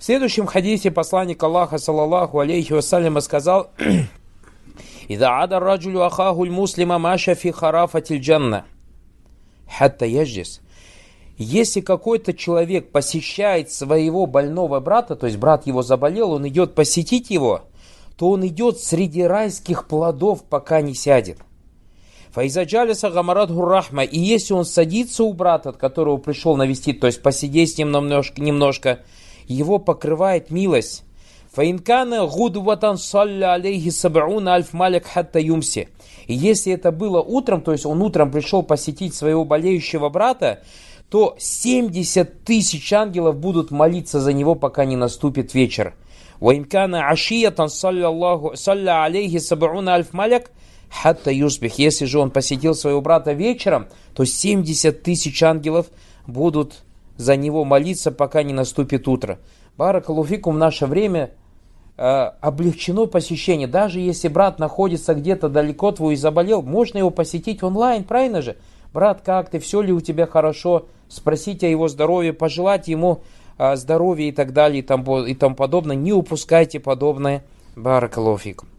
В следующем хадисе посланник Аллаха, саллаллаху алейхи вассаляма, сказал: «Ида ада раджулю ахахуль муслима маша фи харафатиль джанна, хатта яджис». Если какой-то человек посещает своего больного брата, то есть брат его заболел, он идет посетить его, то он идет среди райских плодов, пока не сядет. Фаизаджалиса гамарат гуррахма. И если он садится у брата, от которого пришел навестить, то есть посидеть с ним немножко, его покрывает милость. Фаинкана гудватан салля алейхи сабауна альф малик хатта юмси. И если это было утром, то есть он утром пришел посетить своего болеющего брата, то 70 тысяч ангелов будут молиться за него, пока не наступит вечер. Ваинкана ашиятан салля алейхи сабауна альф малик хатта юсбих. Если же он посетил своего брата вечером, то 70 тысяч ангелов будут за него молиться, пока не наступит утро. Баракаллаху фикум, в наше время облегчено посещение. Даже если брат находится где-то далеко твой и заболел, можно его посетить онлайн, правильно же? Брат, как ты, все ли у тебя хорошо? Спросить о его здоровье, пожелать ему здоровья и так далее и тому подобное. Не упускайте подобное. Баракаллаху фикум.